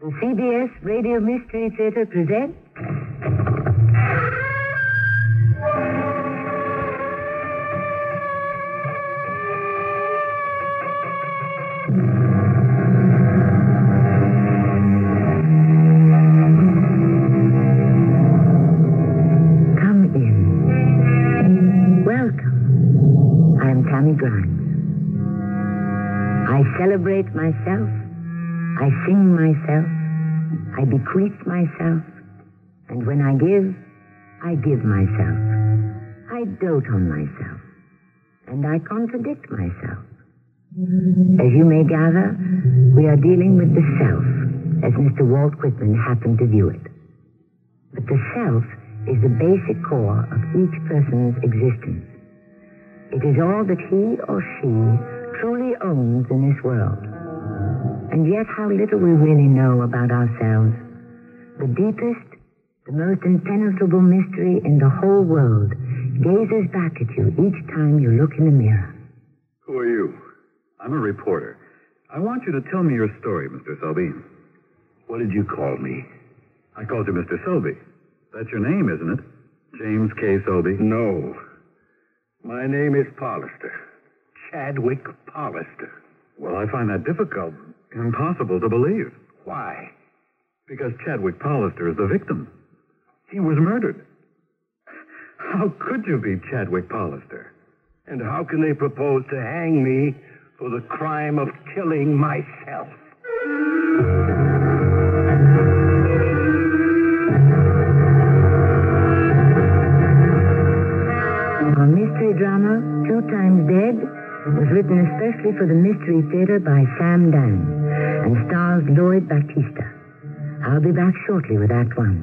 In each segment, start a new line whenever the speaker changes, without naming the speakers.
The CBS Radio Mystery Theater presents... Come in. Welcome. I am Tammy Grimes. I celebrate myself. I sing myself, I bequeath myself, and when I give myself. I dote on myself, and I contradict myself. As you may gather, we are dealing with the self, as Mr. Walt Whitman happened to view it. But the self is the basic core of each person's existence. It is all that he or she truly owns in this world. And yet how little we really know about ourselves. The deepest, the most impenetrable mystery in the whole world gazes back at you each time you look in the mirror.
Who are you? I'm a reporter. I want you to tell me your story, Mr. Selby.
What did you call me?
I called you Mr. Selby. That's your name, isn't it? James K. Selby?
No. My name is Pollister. Chadwick Pollister.
Well, I find that difficult. Impossible to believe.
Why?
Because Chadwick Pollister is the victim. He was murdered. How could you be Chadwick Pollister?
And how can they propose to hang me for the crime of killing myself?
Our mystery drama, Two Times Dead, was written especially for the Mystery Theater by Sam Dan and stars Lloyd Battista. I'll be back shortly with Act One.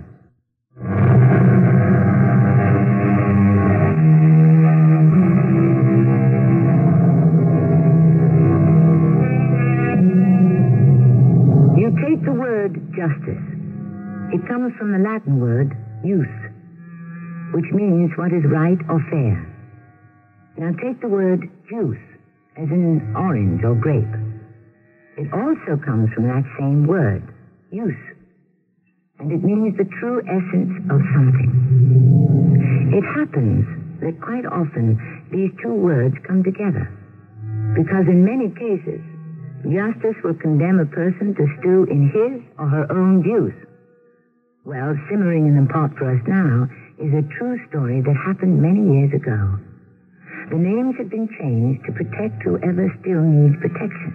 You take the word justice. It comes from the Latin word jus, which means what is right or fair. Now take the word juice, as in orange or grape. It also comes from that same word, use, and it means the true essence of something. It happens that quite often these two words come together, because in many cases, justice will condemn a person to stew in his or her own juice. Well, simmering in the pot for us now is a true story that happened many years ago. The names have been changed to protect whoever still needs protection.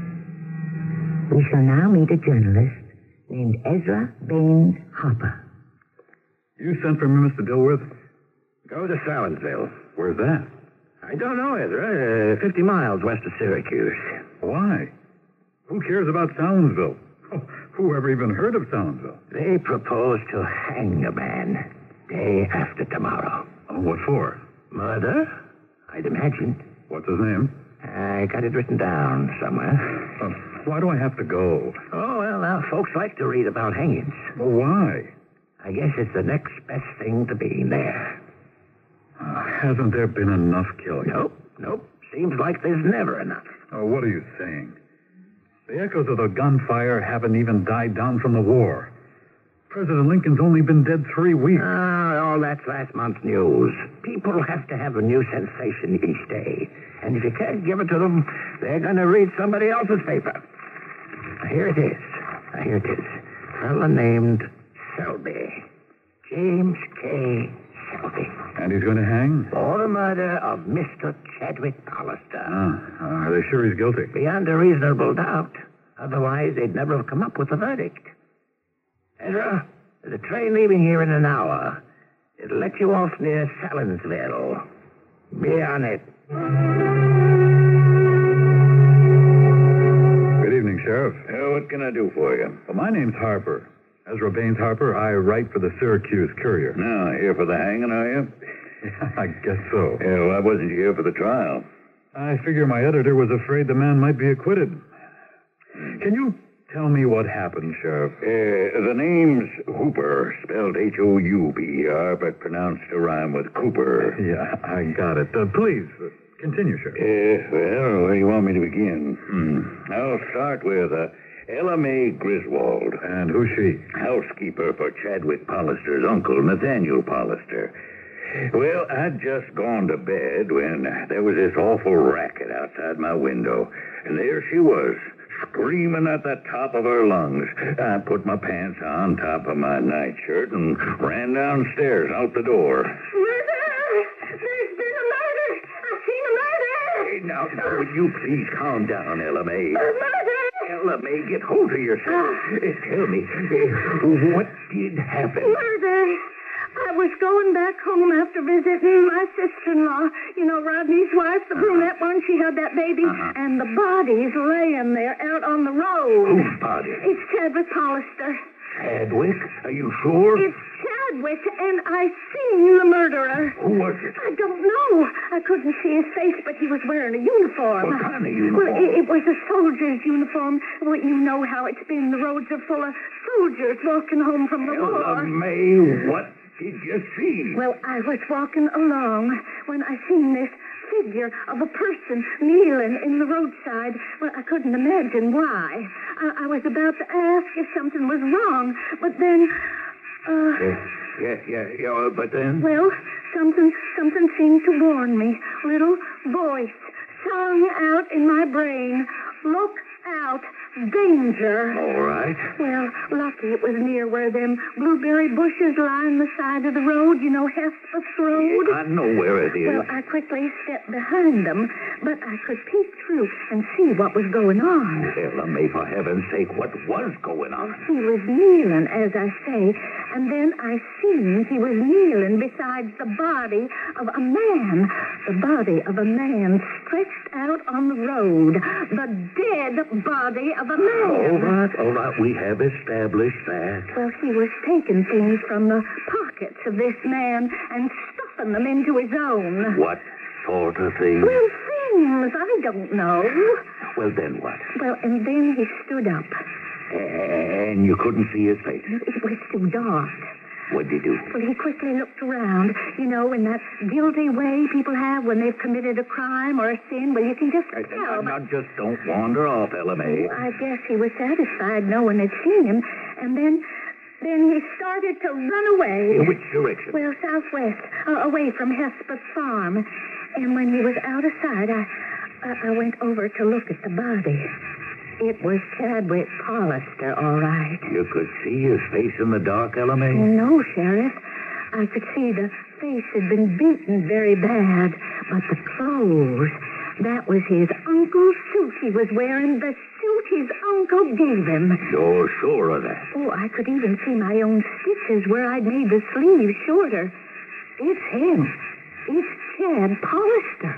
We shall now meet a journalist named Ezra Baines Harper.
You sent for me, Mr. Dilworth?
Go to Salinsville.
Where's that?
I don't know, Ezra. 50 miles west of Syracuse.
Why? Who cares about Salinsville? Oh, who ever even heard of Salinsville?
They propose to hang a man day after tomorrow.
Oh, what for?
Murder? I'd imagine.
What's his name?
I got it written down somewhere.
Why do I have to go?
Oh, well, now, folks like to read about hangings.
Well, why?
I guess it's the next best thing to being there.
Hasn't there been enough killing?
Nope. Seems like there's never enough.
Oh, what are you saying? The echoes of the gunfire haven't even died down from the war. President Lincoln's only been dead 3 weeks.
All that's last month's news. People have to have a new sensation each day. And if you can't give it to them, they're going to read somebody else's paper. Here it is. A fellow named Selby. James K. Selby.
And he's going to hang?
For the murder of Mr. Chadwick Pollister.
Are they sure he's guilty?
Beyond a reasonable doubt. Otherwise, they'd never have come up with a verdict. Ezra, there's a train leaving here in an hour. It'll let you off near Salinsville. Be on it.
Good evening, Sheriff.
What can I do for you?
Well, my name's Harper. Ezra Baines Harper. I write for the Syracuse Courier.
Now, here for the hanging, are you?
I guess so.
Yeah, why wasn't you here for the trial?
I figure my editor was afraid the man might be acquitted. Can you tell me what happened, Sheriff?
The name's Hooper, spelled Houber, but pronounced to rhyme with Cooper.
Yeah, I got it. Please, continue, Sheriff.
Well, where do you want me to begin? I'll start with, Ella Mae Griswold.
And who's she?
Housekeeper for Chadwick Pollister's uncle, Nathaniel Pollister. Well, I'd just gone to bed when there was this awful racket outside my window. And there she was, screaming at the top of her lungs. I put my pants on top of my nightshirt and ran downstairs out the door.
Murder! There's been a murder! I've seen a murder!
Hey, now, would you please calm down, Ella Mae?
Murder!
Ella Mae, get hold of yourself. Tell me, what did happen?
Murder! I was going back home after visiting my sister-in-law. You know, Rodney's wife, the brunette one, she had that baby. And the body's laying there out on the road.
Whose body?
It's Chadwick Pollister.
Chadwick? Are you sure?
It's Chadwick, and I seen the murderer.
Who was it?
I don't know. I couldn't see his face, but he was wearing a uniform.
What kind of uniform?
Well, it was a soldier's uniform. Well, you know how it's been. The roads are full of soldiers walking home from the
Ella
war.
Mae, what did you see?
Well, I was walking along when I seen this figure of a person kneeling in the roadside. Well, I couldn't imagine why. I was about to ask if something was wrong, but then...
Yeah, but then?
Well, something seemed to warn me. Little voice sung out in my brain. Look out. Danger.
All right.
Well, lucky it was near where them blueberry bushes line the side of the road. You know, Hespeth's Road?
I know where it is.
Well, I quickly stepped behind them, but I could peek through and see what was going on.
Ella Mae, for heaven's sake, what was going on?
He was kneeling, as I say, and then I seen he was kneeling beside the body of a man. The body of a man stretched out on the road. The dead body of a man.
All right, we have established that.
Well, he was taking things from the pockets of this man and stuffing them into his own.
What sort of thing?
Well, things. I don't know.
Well, then what?
Well, and then he stood up.
And you couldn't see his face?
It was too dark.
What'd he do?
Well, he quickly looked around, you know, in that guilty way people have when they've committed a crime or a sin. Well, you can just tell.
Now, just don't wander off, Ella Mae.
I guess he was satisfied no one had seen him. And then he started to run away.
In which direction?
Well, southwest, away from Hespeth's farm. And when he was out of sight, I went over to look at the body. It was Chadwick Pollister, all right.
You could see his face in the dark, Ella Mae?
No, Sheriff. I could see the face had been beaten very bad. But the clothes, that was his uncle's suit he was wearing. The suit his uncle gave him.
You're sure of that?
Oh, I could even see my own stitches where I'd made the sleeves shorter. It's him. It's Chad Pollister.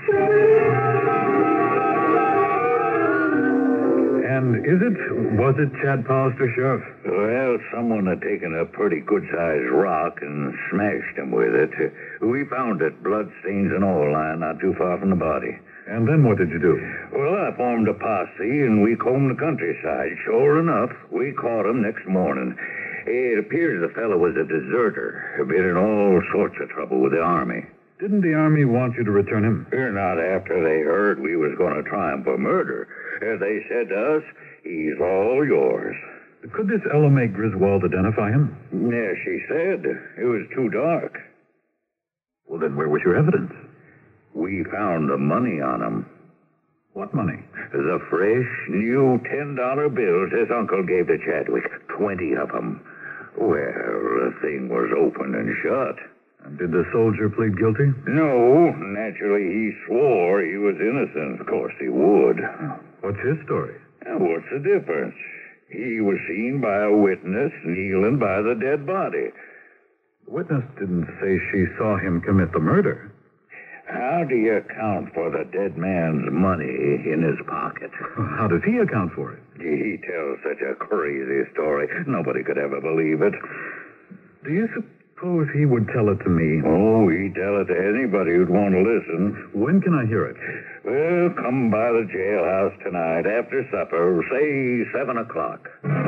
And was it Chad Pollister, Sheriff?
Well, someone had taken a pretty good-sized rock and smashed him with it. We found it, bloodstains and all, lying not too far from the body.
And then what did you do?
Well, I formed a posse, and we combed the countryside. Sure enough, we caught him next morning. It appears the fellow was a deserter, been in all sorts of trouble with the Army.
Didn't the Army want you to return him?
Not after they heard we was going to try him for murder. They said to us, he's all yours.
Could this Ella Mae Griswold identify him?
Yeah, she said. It was too dark.
Well, then where was your evidence?
We found the money on him.
What money?
The fresh, new $10 bills his uncle gave to Chadwick. 20 of them. Well, the thing was open and shut.
And did the soldier plead guilty?
No, naturally he swore he was innocent. Of course he would.
What's his story?
What's the difference? He was seen by a witness kneeling by the dead body.
The witness didn't say she saw him commit the murder.
How do you account for the dead man's money in his pocket?
How does he account for it?
He tells such a crazy story. Nobody could ever believe it.
Do you suppose he would tell it to me?
Oh, he'd tell it to anybody who'd want to listen.
When can I hear it?
Well, come by the jailhouse tonight after supper, say 7 o'clock.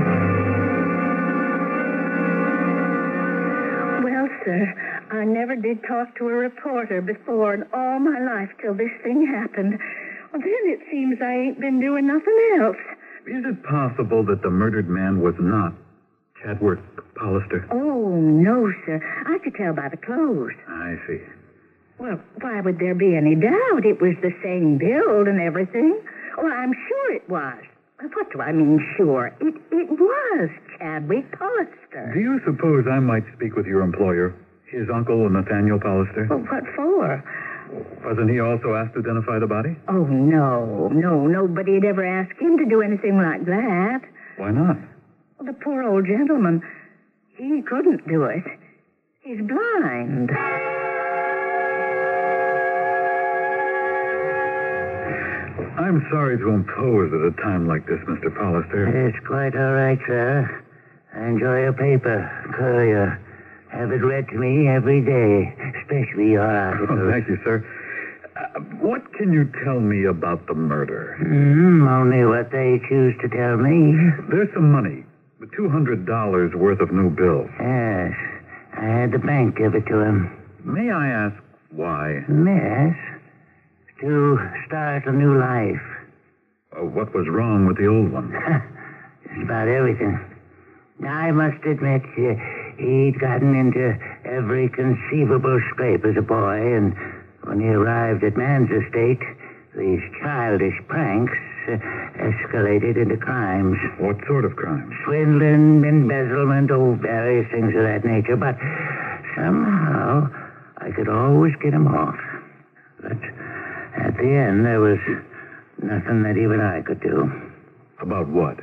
Well, sir, I never did talk to a reporter before in all my life till this thing happened. Well, then it seems I ain't been doing nothing else.
Is it possible that the murdered man was not Chadwick Hollister?
Oh, no, sir. I could tell by the clothes.
I see.
Well, why would there be any doubt? It was the same build and everything. Well, I'm sure it was. What do I mean, sure? It was Chadwick Hollister.
Do you suppose I might speak with your employer, his uncle, Nathaniel Hollister?
Well, what for?
Wasn't he also asked to identify the body?
Oh, no. Nobody had ever asked him to do anything like that.
Why not?
Well, the poor old gentleman, he couldn't do it. He's blind.
I'm sorry to impose at a time like this, Mr. Hollister.
It's quite all right, sir. I enjoy your paper, Courier. Have it read to me every day, especially your articles.
Oh, thank you, sir. What can you tell me about the murder?
Only what they choose to tell me.
There's some money, $200 worth of new bills.
Yes, I had the bank give it to him.
May I ask why?
Yes, to start a new life.
What was wrong with the old one?
Just about everything. I must admit, he'd gotten into every conceivable scrape as a boy, and when he arrived at man's estate, these childish pranks escalated into crimes.
What sort of crimes?
Swindling, embezzlement, various things of that nature. But somehow I could always get him off. But at the end, there was nothing that even I could do.
About what?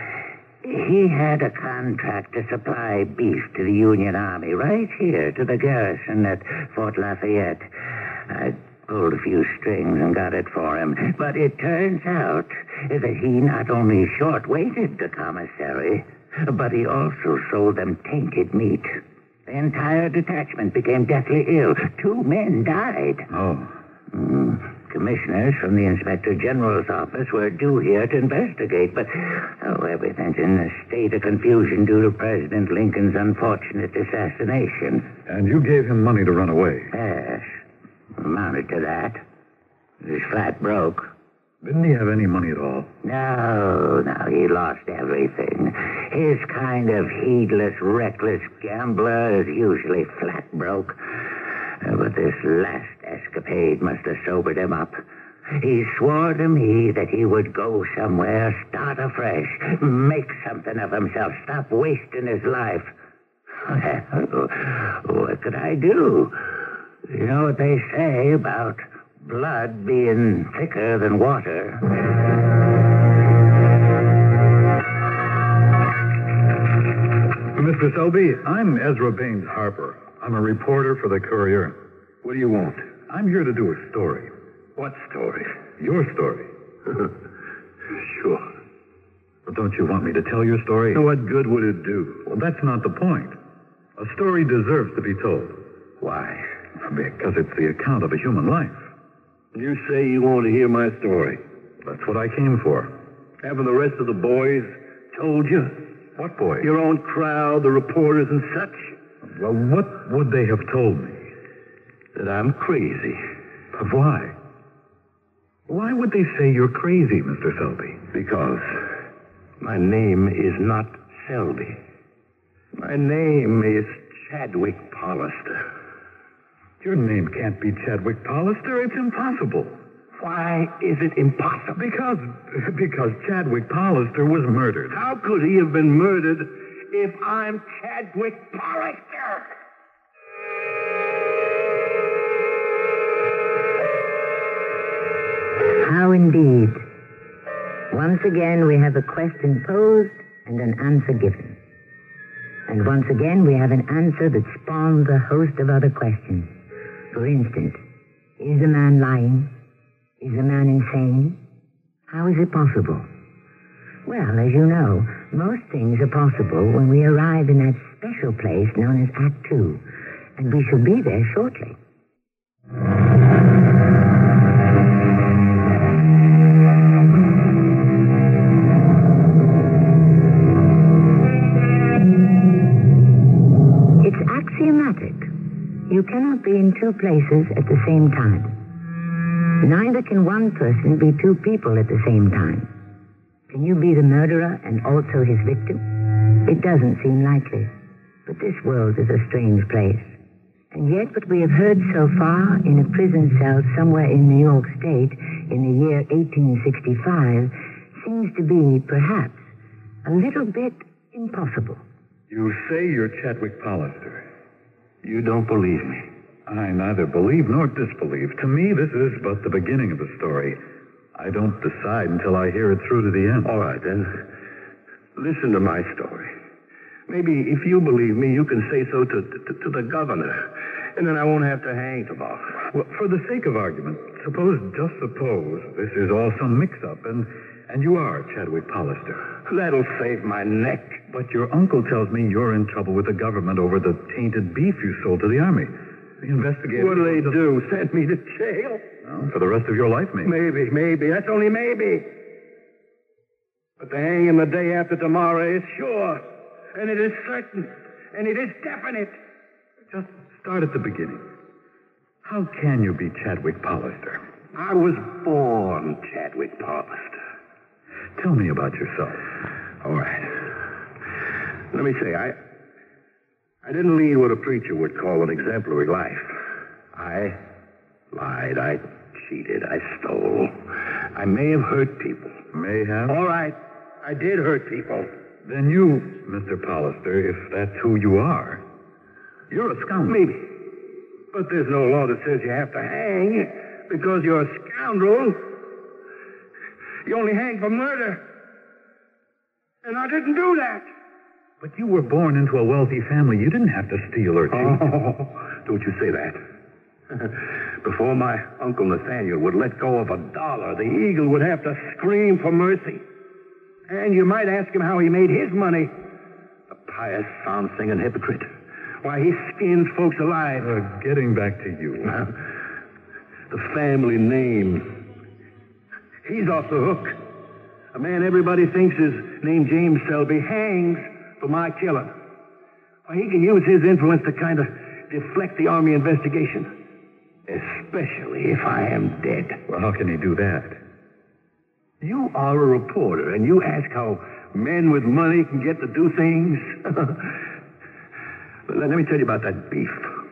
He had a contract to supply beef to the Union Army right here to the garrison at Fort Lafayette. I pulled a few strings and got it for him. But it turns out that he not only short-weighted the commissary, but he also sold them tainted meat. The entire detachment became deathly ill. 2 men died.
Oh.
Commissioners from the Inspector General's office were due here to investigate, but everything's in a state of confusion due to President Lincoln's unfortunate assassination.
And you gave him money to run away?
Yes, amounted to that. He was flat broke.
Didn't he have any money at all?
No, he lost everything. His kind of heedless, reckless gambler is usually flat broke. But this last escapade must have sobered him up. He swore to me that he would go somewhere, start afresh, make something of himself, stop wasting his life. What could I do? You know what they say about blood being thicker than water?
Mr. Selby, I'm Ezra Baines Harper. I'm a reporter for the Courier.
What do you want?
I'm here to do a story.
What story?
Your story.
Sure.
But don't you want me to tell your story?
So what good would it do?
Well, that's not the point. A story deserves to be told.
Why?
Because it's the account of a human life.
You say you want to hear my story.
That's what I came for.
Haven't the rest of the boys told you?
What boy?
Your own crowd, the reporters and such?
Well, what would they have told me?
That I'm crazy.
But why? Why would they say you're crazy, Mr. Selby?
Because my name is not Selby. My name is Chadwick Hollister.
Your name can't be Chadwick Hollister. It's impossible.
Why is it impossible?
Because Chadwick Hollister was murdered.
How could he have been murdered if I'm Chadwick Hollister?
How indeed. Once again, we have a question posed and an answer given. And once again, we have an answer that spawns a host of other questions. For instance, is a man lying? Is a man insane? How is it possible? Well, as you know, most things are possible when we arrive in that special place known as Act Two, and we shall be there shortly. It's axiomatic. You cannot be in 2 places at the same time. Neither can one person be 2 people at the same time. Can you be the murderer and also his victim? It doesn't seem likely. But this world is a strange place. And yet what we have heard so far in a prison cell somewhere in New York State in the year 1865 seems to be, perhaps, a little bit impossible.
You say you're Chadwick Pallister.
You don't believe me.
I neither believe nor disbelieve. To me, this is but the beginning of the story. I don't decide until I hear it through to the end.
All right, then. Listen to my story. Maybe if you believe me, you can say so to the governor, and then I won't have to hang tomorrow.
Well, for the sake of argument, just suppose this is all some mix-up, and you are Chadwick Pallister.
That'll save my neck.
But your uncle tells me you're in trouble with the government over the tainted beef you sold to the Army. The investigators...
What'll they do? Send me to jail?
Well, for the rest of your life, maybe.
Maybe. That's only maybe. But the hanging the day after tomorrow is sure. And it is certain. And it is definite.
Just start at the beginning. How can you be Chadwick Pallister?
I was born Chadwick Pallister.
Tell me about yourself.
All right. Let me say, I didn't lead what a preacher would call an exemplary life. I lied. I cheated. I stole. I may have hurt people.
May have?
All right. I did hurt people.
Then you, Mr. Pallister, if that's who you are, you're a scoundrel.
Maybe. But there's no law that says you have to hang because you're a scoundrel. You only hang for murder. And I didn't do that.
But you were born into a wealthy family. You didn't have to steal or cheat.
Oh, don't you say that. Before my Uncle Nathaniel would let go of $1, the eagle would have to scream for mercy. And you might ask him how he made his money. A pious, psalm-singing hypocrite. Why, he skins folks alive.
Getting back to you.
The family name. He's off the hook. A man everybody thinks is named James Selby hangs for my killing. Why, he can use his influence to kind of deflect the Army investigation. Especially if I am dead.
Well, how can he do that?
You are a reporter, and you ask how men with money can get to do things? Let me tell you about that beef.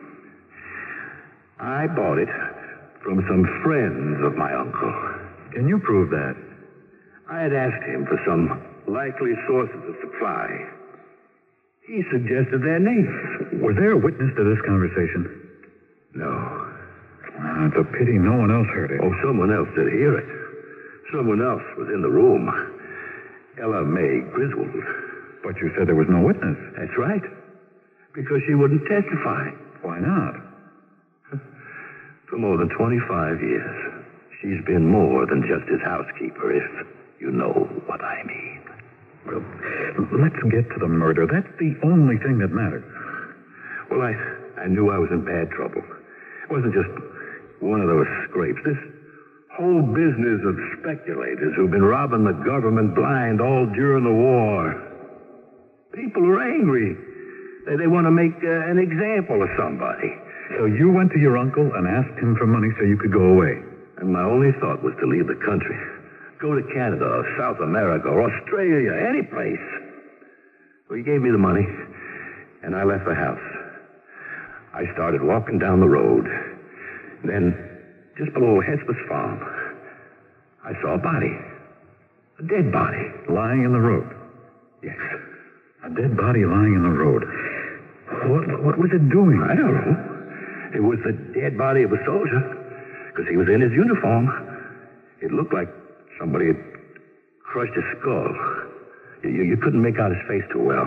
I bought it from some friends of my uncle.
Can you prove that?
I had asked him for some likely sources of supply. He suggested their names.
Was there a witness to this conversation?
No.
It's a pity no one else heard it.
Oh, someone else did hear it. Someone else was in the room. Ella Mae Griswold.
But you said there was no witness.
That's right. Because she wouldn't testify.
Why not?
For more than 25 years, she's been more than just his housekeeper, if you know what I mean.
Well, let's get to the murder. That's the only thing that matters.
Well, I knew I was in bad trouble. It wasn't just one of those scrapes. This whole business of speculators who've been robbing the government blind all during the war. People are angry. They want to make an example of somebody.
So you went to your uncle and asked him for money so you could go away?
And my only thought was to leave the country. Go to Canada or South America or Australia, any place. So he gave me the money, and I left the house. I started walking down the road. Then, just below Hesper's farm, I saw a body. A dead body.
Lying in the road?
Yes.
A dead body lying in the road. What was it doing?
I don't know. It was the dead body of a soldier, because he was in his uniform. It looked like somebody had crushed his skull. You couldn't make out his face too well.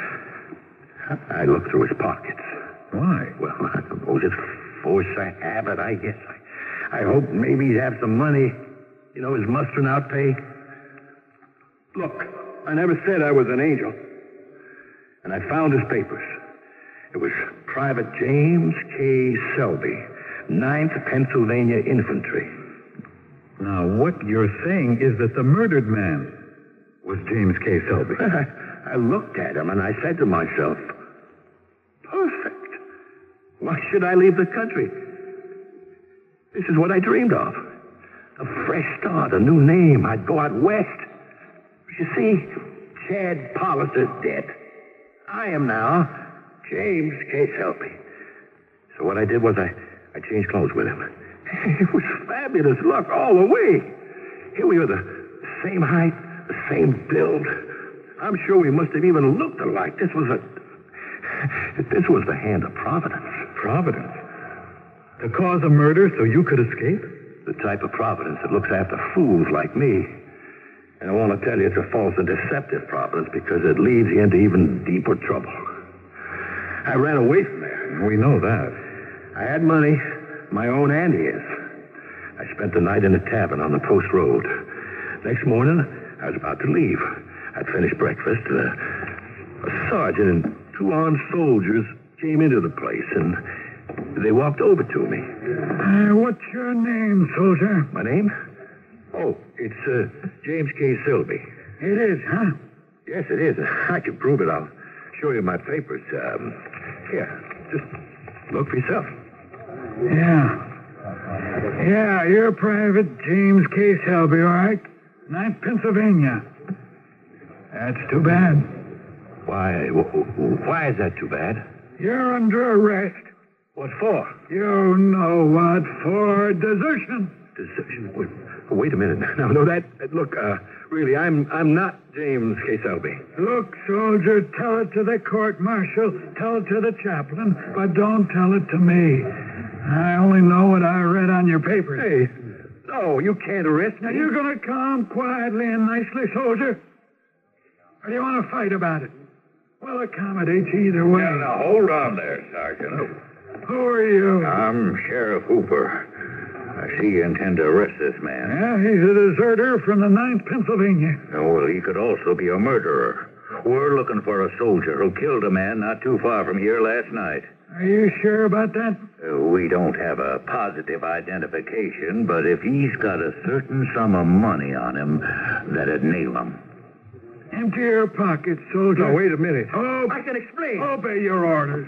I looked through his pockets.
Why?
Well, I suppose it's force of habit, I guess. I hoped maybe he'd have some money. You know, his mustering out pay. Look, I never said I was an angel. And I found his papers. It was Private James K. Selby, 9th Pennsylvania Infantry.
Now, what you're saying is that the murdered man was James K. Selby.
I looked at him and I said to myself, perfect. Why should I leave the country? This is what I dreamed of. A fresh start, a new name. I'd go out west. You see, Chad Palliser's dead. I am now James K. Selby. So what I did was I changed clothes with him. It was fabulous luck all the way. Here we were, the same height, the same build. I'm sure we must have even looked alike. This was the hand of Providence.
Providence? To cause a murder so you could escape?
The type of Providence that looks after fools like me. And I want to tell you it's a false and deceptive Providence because it leads you into even deeper trouble. I ran away from there.
We know that.
I had money, my own and his. I spent the night in a tavern on the post road. Next morning, I was about to leave. I'd finished breakfast. A sergeant and 2 armed soldiers came into the place, and they walked over to me.
What's your name, soldier?
My name? Oh, it's James K. Selby.
It is, huh?
Yes, it is. I can prove it. I'll show you my papers. Here, just look for yourself.
Yeah, you're Private James K. Selby, all right? 9th Pennsylvania. That's too bad.
Why is that too bad?
You're under arrest.
What for?
You know what for. Desertion.
Desertion? Wait a minute. No, look, really, I'm not James K. Selby.
Look, soldier, tell it to the court-martial, tell it to the chaplain, but don't tell it to me. I only know what I read on your papers.
Hey, no, you can't arrest me.
Now, you're going to come quietly and nicely, soldier? Or do you want to fight about it? We'll accommodate you either way.
Now, hold on there, Sergeant.
Who are you?
I'm Sheriff Hooper. I see you intend to arrest this man.
Yeah, he's a deserter from the 9th Pennsylvania.
Oh, well, he could also be a murderer. We're looking for a soldier who killed a man not too far from here last night.
Are you sure about that?
We don't have a positive identification, but if he's got a certain sum of money on him, that'd nail him.
Empty your pockets, soldier.
No, wait a minute.
Oh,
I can explain.
Obey your orders.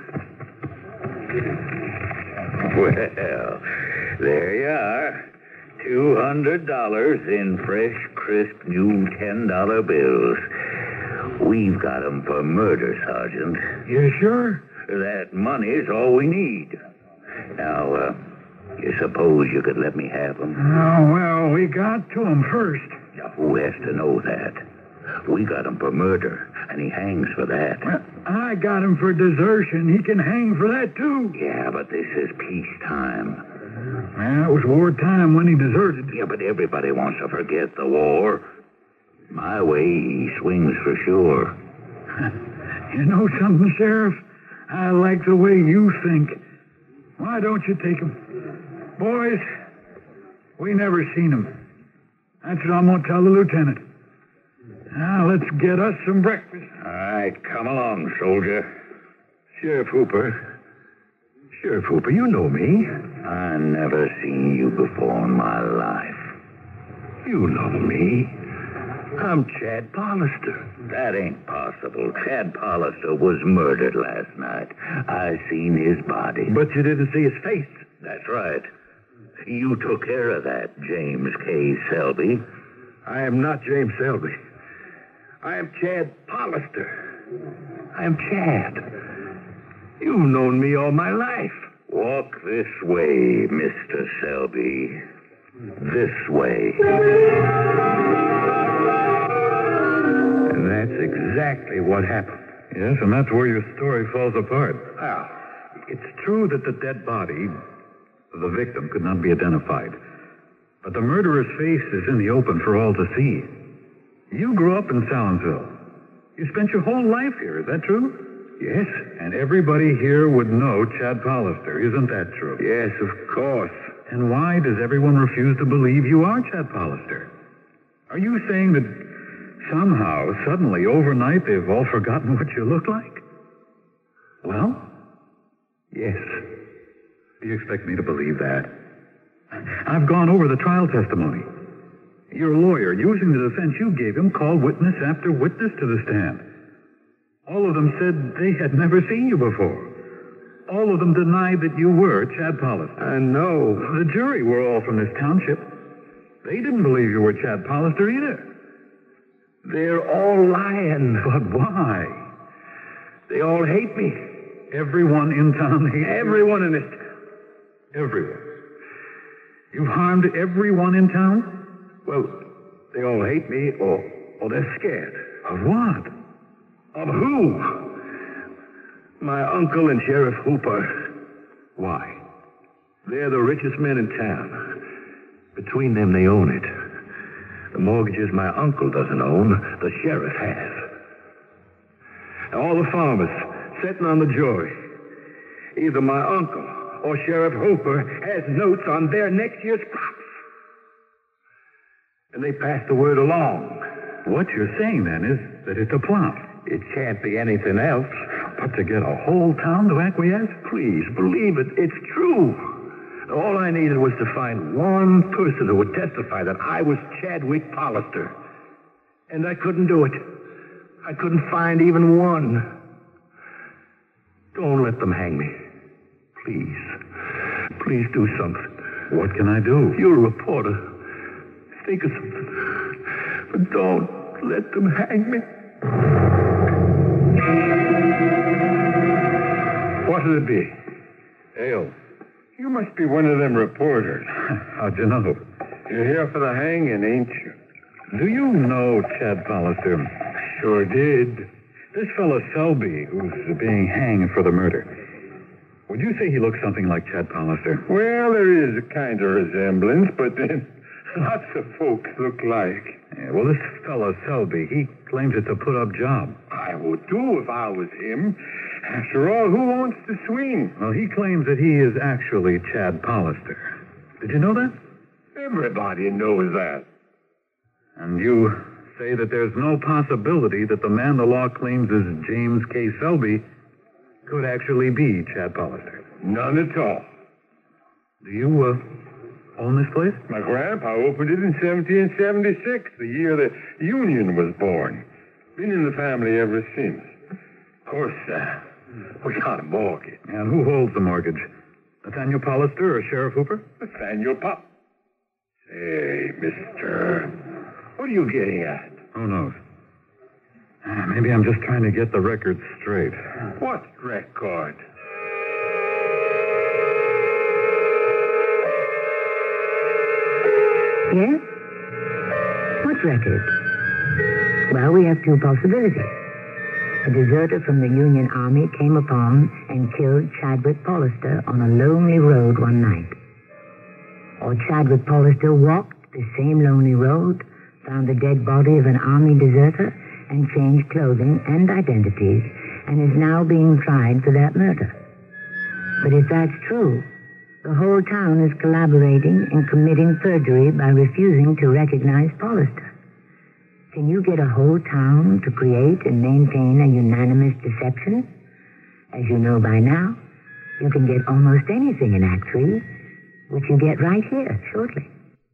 Well, there you are. $200 in fresh, crisp, new $10 bills. We've got 'em for murder, Sergeant.
You sure?
That money's all we need. Now, you suppose you could let me have 'em?
Oh, well, we got to him first.
Now, who has to know that? We got him for murder, and he hangs for that.
Well, I got him for desertion. He can hang for that, too.
Yeah, but this is peacetime.
Well, it was wartime when he deserted.
Yeah, but everybody wants to forget the war. My way, he swings for sure.
You know something, Sheriff? I like the way you think. Why don't you take him? Boys, we never seen him. That's what I'm going to tell the lieutenant. Now, let's get us some breakfast.
All right, come along, soldier.
Sheriff Hooper, you know me.
I never seen you before in my life.
You know me. I'm Chad Pallister.
That ain't possible. Chad Pallister was murdered last night. I seen his body.
But you didn't see his face.
That's right. You took care of that, James K. Selby.
I am not James Selby. I am Chad Pallister. I am Chad. You've known me all my life.
Walk this way, Mr. Selby. This way.
And that's exactly what happened.
Yes, and that's where your story falls apart.
Well,
It's true that the dead body of the victim could not be identified. But the murderer's face is in the open for all to see. You grew up in Salinsville. You spent your whole life here, is that true?
yes.
And everybody here would know Chad Pallister, isn't that true?
Yes, of course.
And why does everyone refuse to believe you are Chad Pallister? Are you saying that somehow, suddenly, overnight, they've all forgotten what you look like? Well,
Yes.
do you expect me to believe that? I've gone over the trial testimony. Your lawyer, using the defense you gave him, called witness after witness to the stand. All of them said they had never seen you before. All of them denied that you were Chad Pallister.
I know.
The jury were all from this township. They didn't believe you were Chad Pallister either.
They're all lying.
But why?
They all hate me.
Everyone in town hates you?
Everyone in this town.
Everyone. You've harmed everyone in town?
Well, they all hate me, or they're scared.
Of what?
Of who? My uncle and Sheriff Hooper.
Why?
They're the richest men in town. Between them, they own it. The mortgages my uncle doesn't own, the sheriff has. All the farmers sitting on the jury. Either my uncle or Sheriff Hooper has notes on their next year's crops. And they pass the word along.
What you're saying, then, is that it's a plot.
It can't be anything else.
But to get a whole town to acquiesce?
Please, believe it. It's true. All I needed was to find one person who would testify that I was Chadwick Pollister. And I couldn't do it. I couldn't find even one. Don't let them hang me. Please. Please do something.
What can I do?
You're a reporter. Think of something. But don't let them hang me.
What'll it be? Ale. You must be one of them reporters.
How'd you know?
You're here for the hanging, ain't you?
Do you know Chad Pollister?
Sure did.
This fellow Selby, who's being hanged for the murder. Would you say he looks something like Chad Pollister?
Well, there is a kind of resemblance, but then lots of folks look like.
Yeah, well, this fellow Selby, he claims it's a put-up job.
I would too if I was him. After all, who wants to swing?
Well, he claims that he is actually Chad Pollister. Did you know that?
Everybody knows that.
And you say that there's no possibility that the man the law claims is James K. Selby could actually be Chad Pollister.
None at all.
Do you, own this place?
My grandpa opened it in 1776, the year the Union was born. Been in the family ever since. Of course, we got a mortgage.
And who holds the mortgage? Nathaniel Pollister or Sheriff Hooper?
Nathaniel Pop. Say, mister, what are you getting at?
Who knows? Maybe I'm just trying to get the record straight.
What record?
Yes? What record? Well, we have two possibilities. A deserter from the Union Army came upon and killed Chadwick Pollister on a lonely road one night. Or Chadwick Pollister walked the same lonely road, found the dead body of an Army deserter, and changed clothing and identities, and is now being tried for that murder. But if that's true, the whole town is collaborating and committing perjury by refusing to recognize Pollister. Can you get a whole town to create and maintain a unanimous deception? As you know by now, you can get almost anything in Act 3, which you get right here shortly.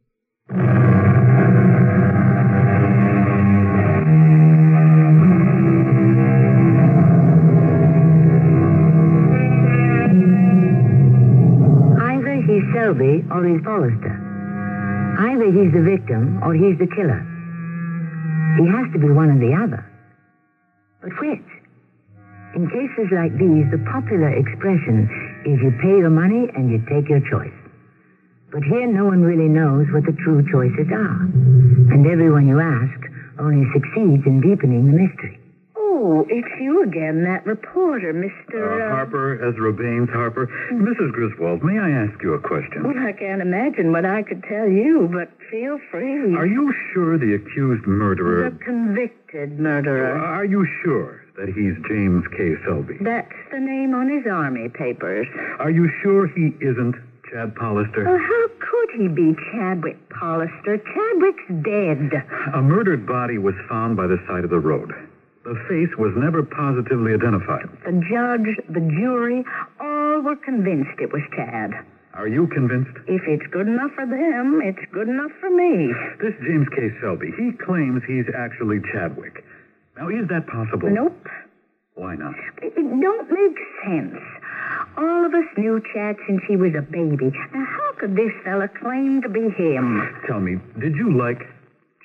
Either he's Selby or he's Pollister. Either he's the victim or he's the killer. He has to be one or the other. But which? In cases like these, the popular expression is you pay your money and you take your choice. But here no one really knows what the true choices are. And everyone you ask only succeeds in deepening the mystery.
Oh, it's you again, that reporter, Mr.
Harper, Ezra Baines Harper. Mrs. Griswold, may I ask you a question?
Well, I can't imagine what I could tell you, but feel free.
Are you sure the accused murderer...
The convicted murderer.
Are you sure that he's James K. Selby?
That's the name on his army papers.
Are you sure he isn't Chad Pollister?
Well, how could he be Chadwick Pollister? Chadwick's dead.
A murdered body was found by the side of the road. The face was never positively identified.
The judge, the jury, all were convinced it was Chad.
Are you convinced?
If it's good enough for them, it's good enough for me.
This James K. Selby, he claims he's actually Chadwick. Now, is that possible?
Nope.
Why not?
It don't make sense. All of us knew Chad since he was a baby. Now, how could this fella claim to be him?
Tell me, did you like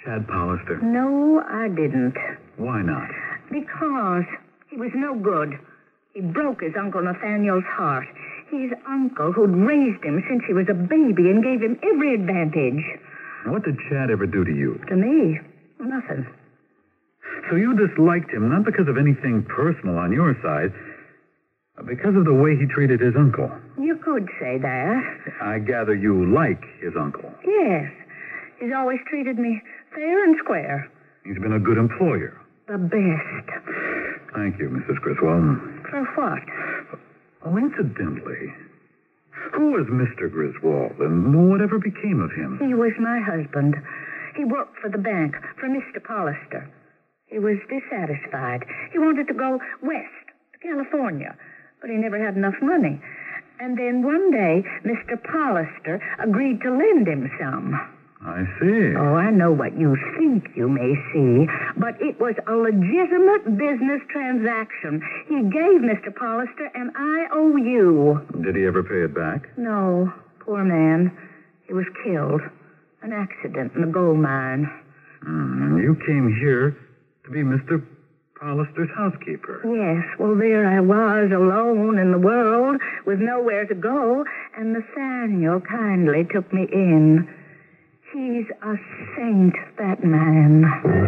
Chad Pallister?
No, I didn't.
Why not?
Because he was no good. He broke his Uncle Nathaniel's heart. His uncle who'd raised him since he was a baby and gave him every advantage.
What did Chad ever do to you?
To me, nothing.
So you disliked him not because of anything personal on your side, but because of the way he treated his uncle.
You could say that.
I gather you like his uncle.
Yes. He's always treated me fair and square.
He's been a good employer.
The best.
Thank you, Mrs. Griswold.
For what?
Oh, incidentally, who was Mr. Griswold, and whatever became of him?
He was my husband. He worked for the bank, for Mr. Pallister. He was dissatisfied. He wanted to go west, to California, but he never had enough money. And then one day, Mr. Pallister agreed to lend him some.
I see.
Oh, I know what you think you may see, but it was a legitimate business transaction. He gave Mr. Pallister an IOU.
Did he ever pay it back?
No, poor man. He was killed. An accident in the gold mine.
And you came here to be Mr. Pallister's housekeeper.
Yes, well, there I was, alone in the world, with nowhere to go, and Nathaniel kindly took me in. He's a saint, that man.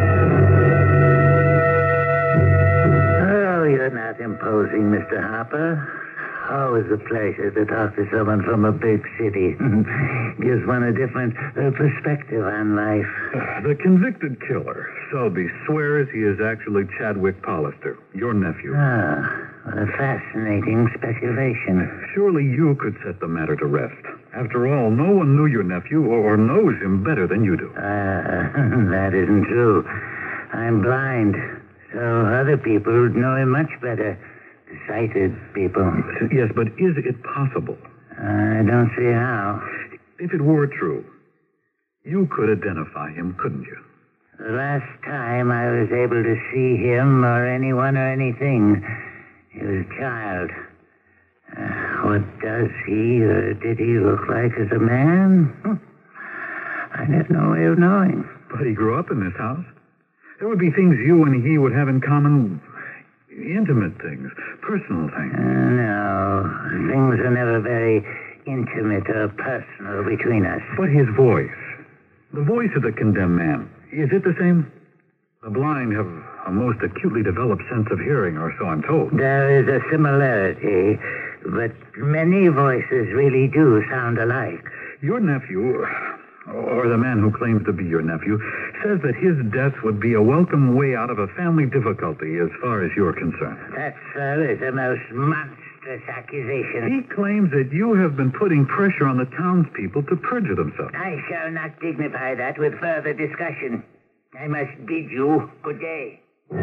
Oh, you're not imposing, Mr. Harper. Always a pleasure to talk to someone from a big city. Gives one a different perspective on life.
The convicted killer, Selby, swears he is actually Chadwick Pallister, your nephew.
Ah, what a fascinating speculation.
Surely you could set the matter to rest. After all, no one knew your nephew or knows him better than you do.
That isn't true. I'm blind, so other people know him much better. Sighted people.
Yes, but is it possible?
I don't see how.
If it were true, you could identify him, couldn't you?
The last time I was able to see him or anyone or anything, he was a child. What does he or did he look like as a man? I have no way of knowing.
But he grew up in this house. There would be things you and he would have in common. Intimate things, personal things.
No, things are never very intimate or personal between us.
But his voice, the voice of the condemned man, is it the same? The blind have a most acutely developed sense of hearing, or so I'm told.
There is a similarity, but many voices really do sound alike.
Your nephew, or the man who claims to be your nephew, says that his death would be a welcome way out of a family difficulty as far as you're concerned.
That, sir, is a most monstrous accusation.
He claims that you have been putting pressure on the townspeople to perjure themselves.
I shall not dignify that with further discussion. I must bid you good day.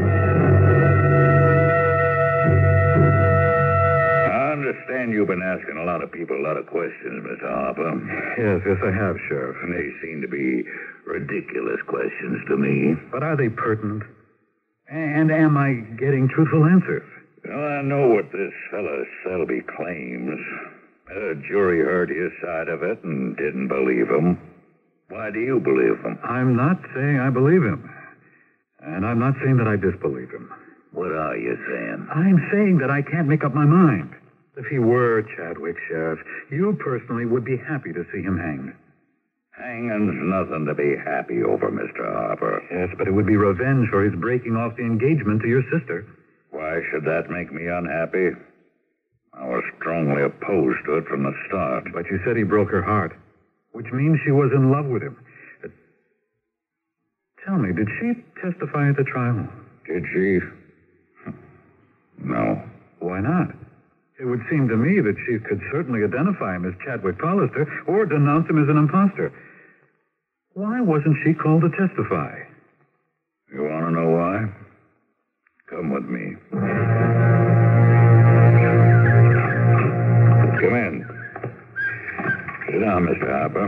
I understand you've been asking a lot of people a lot of questions, Mr. Harper.
Yes, I have, Sheriff.
And they seem to be ridiculous questions to me.
But are they pertinent? And am I getting truthful answers?
Well, I know what this fellow Selby claims. The jury heard his side of it and didn't believe him. Why do you believe him?
I'm not saying I believe him. And I'm not saying that I disbelieve him.
What are you saying?
I'm saying that I can't make up my mind. If he were Chadwick, Sheriff, you personally would be happy to see him hanged.
Hanging's nothing to be happy over, Mr. Harper.
Yes, but it would be revenge for his breaking off the engagement to your sister.
Why should that make me unhappy? I was strongly opposed to it from the start.
But you said he broke her heart, which means she was in love with him. Tell me, did she testify at the trial?
Did she? No.
Why not? It would seem to me that she could certainly identify him as Chadwick Pallister or denounce him as an imposter. Why wasn't she called to testify?
You want to know why? Come with me. Come in. Sit down, Mr. Harper.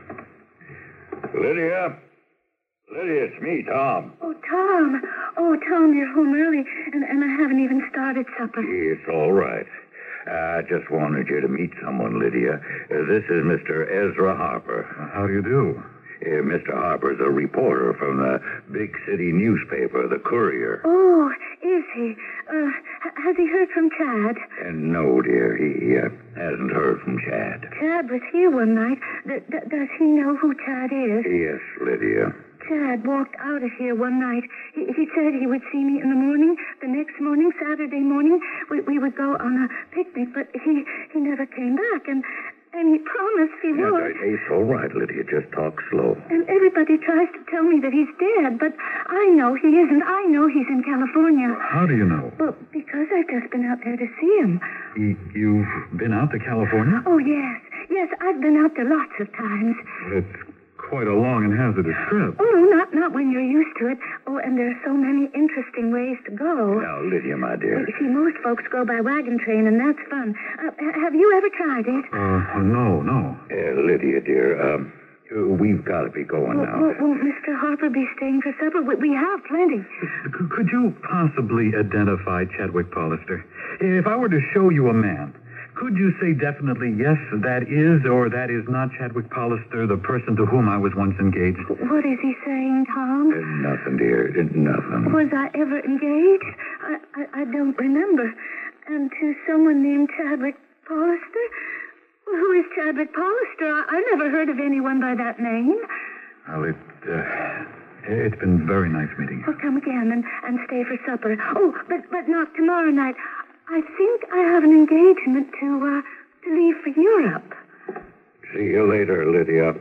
Lydia? Lydia, it's me, Tom.
Oh, Tom. Oh, Tom, you're home early, and I haven't even started supper.
It's all right. I just wanted you to meet someone, Lydia. This is Mr. Ezra Harper.
How do you do?
Mr. Harper's a reporter from the big city newspaper, the Courier.
Oh, is he? Has he heard from Chad?
And no, dear, he hasn't heard from Chad.
Chad was here one night. Does he know who Chad is?
Yes, Lydia.
Chad walked out of here one night. He said he would see me in the morning. The next morning, Saturday morning, we would go on a picnic, but he never came back, and he promised he would.
It's all right, Lydia. Just talk slow.
And everybody tries to tell me that he's dead, but I know he isn't. I know he's in California.
How do you know?
Well, because I've just been out there to see him.
You've been out to California?
Oh, yes. Yes, I've been out there lots of times.
It's quite a long and hazardous trip.
Oh, not when you're used to it. Oh, and there are so many interesting ways to go.
Now, Lydia, my dear.
You see, most folks go by wagon train, and that's fun. Have you ever tried it?
No.
Lydia, dear, we've got to be going now.
Won't Mr. Harper be staying for supper? We have plenty.
Could you possibly identify Chadwick Pollister? If I were to show you a man, could you say definitely, yes, that is or that is not Chadwick Pollister, the person to whom I was once engaged?
What is he saying, Tom?
Nothing, dear. Nothing.
Was I ever engaged? I don't remember. And to someone named Chadwick Pollister? Well, who is Chadwick Pollister? I never heard of anyone by that name.
Well, it's been very nice meeting you.
Well, come again and stay for supper. Oh, but not tomorrow night. I think I have an engagement to leave for Europe.
See you later, Lydia.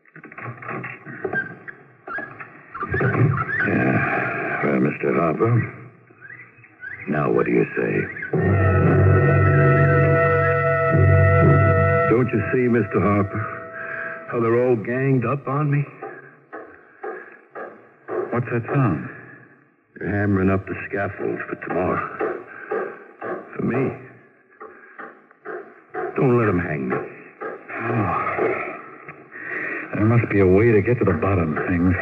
Well, Mr. Harper, now what do you say?
Don't you see, Mr. Harper, how they're all ganged up on me?
What's that sound?
They're hammering up the scaffold for tomorrow. For me. Don't let them hang me.
Oh. There must be a way to get to the bottom of things.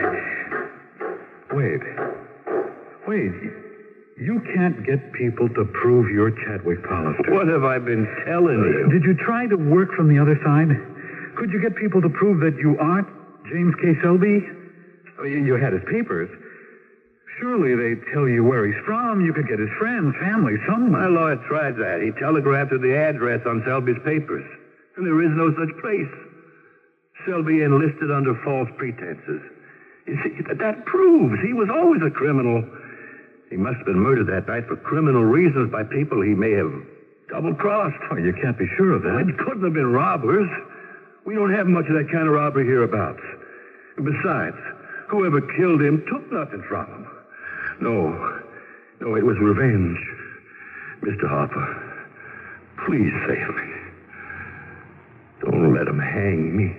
Wait. You can't get people to prove you're Chadwick Pollister.
What have I been telling you?
Did you try to work from the other side? Could you get people to prove that you aren't James K. Selby? You had his papers. Surely they'd tell you where he's from. You could get his friends, family, someone.
My lawyer tried that. He telegraphed to the address on Selby's papers. And there is no such place. Selby enlisted under false pretenses. You see, that proves he was always a criminal. He must have been murdered that night for criminal reasons by people he may have double-crossed.
Oh, you can't be sure of that.
It couldn't have been robbers. We don't have much of that kind of robbery hereabouts. And besides, whoever killed him took nothing from him. No, it was revenge. Mr. Harper, please save me. Don't let him hang me.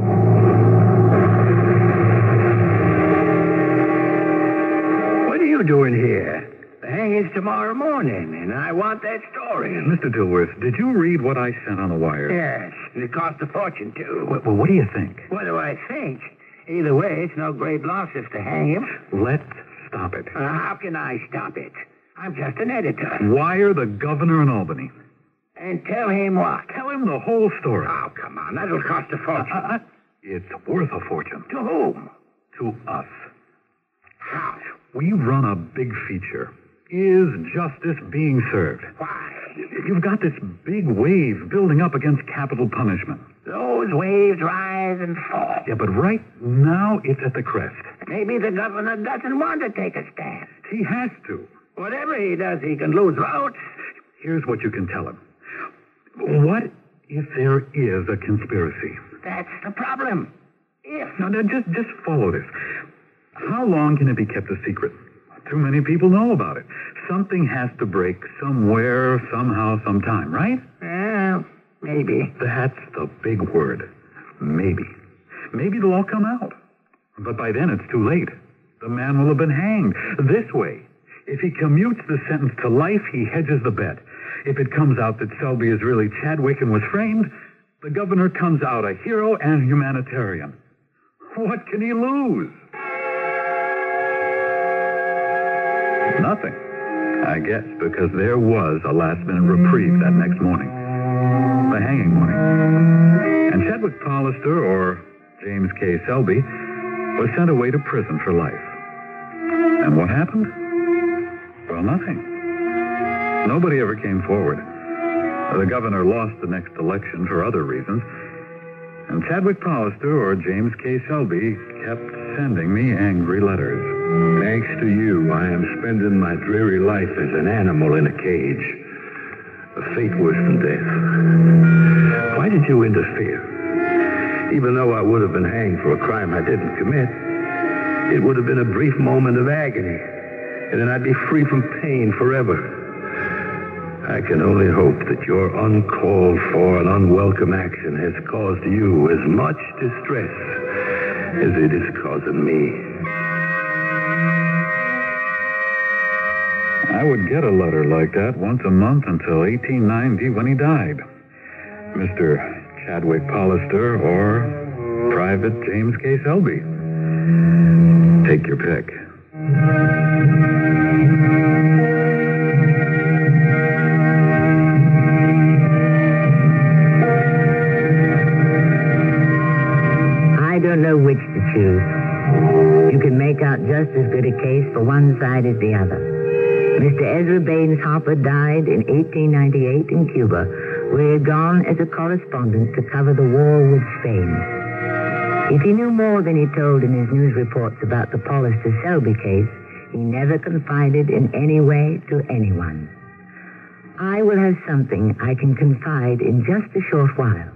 What are you doing here? The hanging's tomorrow morning, and I want that story.
Mr. Dilworth, did you read what I sent on the wire?
Yes, and it cost a fortune, too.
Well, what do you think?
What do I think? Either way, it's no great loss if to hang him.
Let's stop it.
How can I stop it? I'm just an editor.
Wire the governor in Albany.
And tell him what?
Tell him the whole story.
Oh, come on. That'll cost a fortune.
It's worth a fortune.
To whom?
To us.
How?
We run a big feature. Is justice being served?
Why?
You've got this big wave building up against capital punishment.
Those waves rise and fall.
Yeah, but right now it's at the crest.
Maybe the governor doesn't want to take a stand.
He has to.
Whatever he does, he can lose votes.
Here's what you can tell him. What if there is a conspiracy?
That's the problem. If.
Now, just follow this. How long can it be kept a secret? Too many people know about it. Something has to break somewhere, somehow, sometime, right?
Maybe.
That's the big word. Maybe. Maybe it'll all come out. But by then it's too late. The man will have been hanged. This way, if he commutes the sentence to life, he hedges the bet. If it comes out that Selby is really Chadwick and was framed, the governor comes out a hero and humanitarian. What can he lose? Nothing, I guess, because there was a last-minute reprieve that next morning. The hanging morning. And Chadwick Pollister, or James K. Selby, was sent away to prison for life. And what happened? Well, nothing. Nobody ever came forward. The governor lost the next election for other reasons, and Chadwick Pallister or James K. Selby kept sending me angry letters.
Thanks to you, I am spending my dreary life as an animal in a cage. A fate worse than death. Why did you interfere? Even though I would have been hanged for a crime I didn't commit, it would have been a brief moment of agony, and then I'd be free from pain forever. I can only hope that your uncalled for and unwelcome action has caused you as much distress as it is causing me.
I would get a letter like that once a month until 1890 when he died. Mr. Chadwick Pallister or Private James K. Selby. Take your pick.
I don't know which to choose. You can make out just as good a case for one side as the other. Mr. Ezra Baines Hopper died in 1898 in Cuba, where he had gone as a correspondent to cover the war with Spain. If he knew more than he told in his news reports about the Pallister-Selby case, he never confided in any way to anyone. I will have something I can confide in just a short while.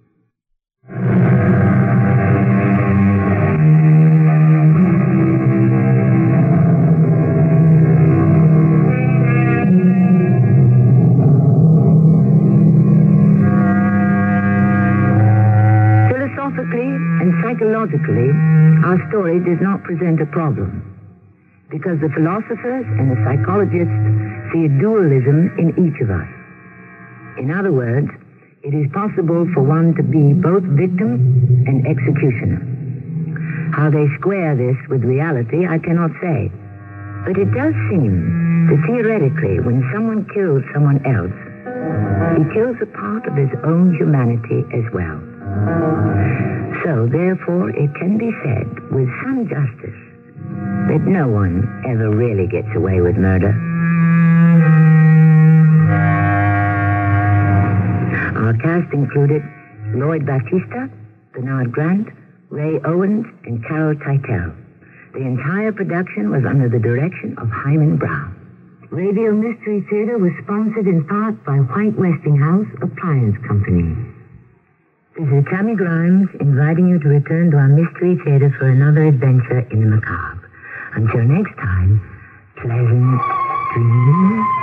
Psychologically, our story does not present a problem, because the philosophers and the psychologists see a dualism in each of us. In other words, it is possible for one to be both victim and executioner. How they square this with reality, I cannot say. But it does seem that theoretically, when someone kills someone else, he kills a part of his own humanity as well. So, therefore, it can be said with some justice that no one ever really gets away with murder. Our cast included Lloyd Battista, Bernard Grant, Ray Owens, and Carol Teitel. The entire production was under the direction of Hyman Brown. Radio Mystery Theater was sponsored in part by White Westinghouse Appliance Company. This is Tammy Grimes inviting you to return to our Mystery Theater for another adventure in the macabre. Until next time, pleasant dreams.